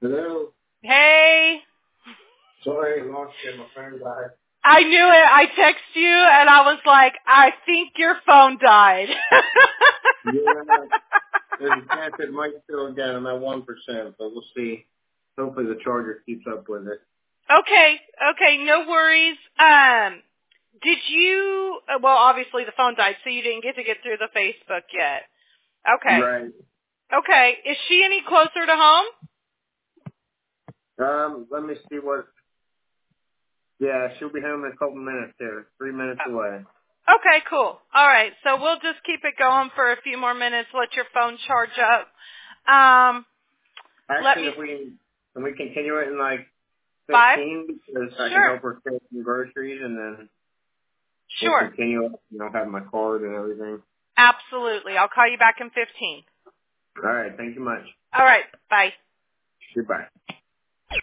Hello. Hey. Sorry, I lost you. My phone died. I knew it. I texted you and I was like, I think your phone died. Yeah, there's a chance it might still again. I'm at 1%, but we'll see. Hopefully the charger keeps up with it. Okay, no worries. Did you, well, obviously the phone died, so you didn't get through the Facebook yet. Right. Okay. Is she any closer to home? Let me see what. Yeah, she'll be home in a couple minutes here. 3 minutes away. Okay, cool. All right, so we'll just keep it going for a few more minutes, let your phone charge up. Actually, if can we continue it in like 5? 15 because I can Sure. help her get some groceries and then we'll Sure. continue. Have my card and everything. Absolutely. I'll call you back in 15. All right. Thank you much. All right, bye. Goodbye.